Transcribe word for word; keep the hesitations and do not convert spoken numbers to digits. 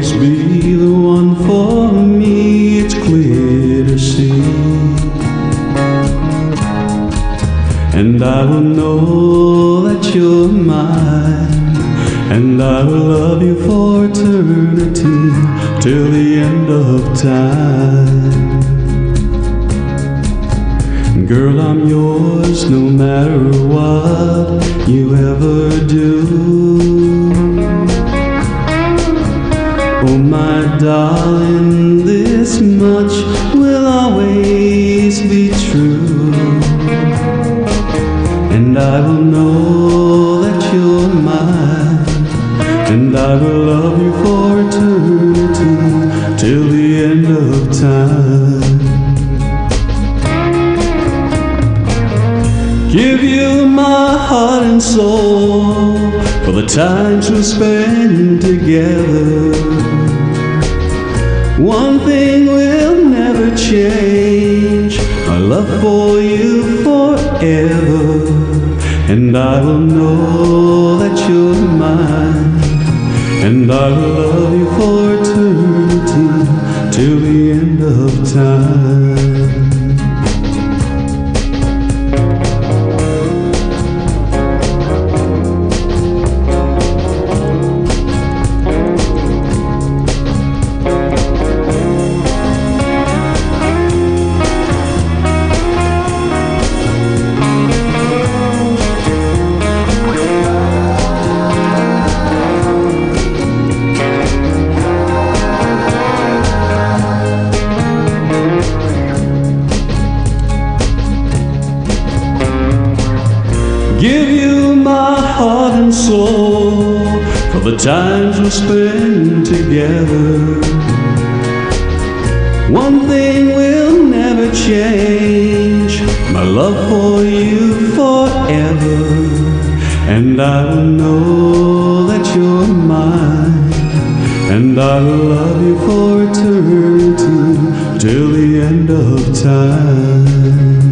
always be the one for me, it's clear to see. And I will know that you're mine, and I will love you for eternity, till the end of time. Girl, I'm yours no matter what you ever do. Oh my darling, this much will always be true. And I will know that you're mine, and I will love you for eternity, till the end of time. Give you my heart and soul for the times we'll spend together. One thing will never change, my love for you forever. And I will know that you're mine, and I will love you for eternity, till the end of time. Give you my heart and soul for the times we'll spend together. One thing will never change, my love for you forever. And I will know that you're mine, and I will love you for eternity, till the end of time.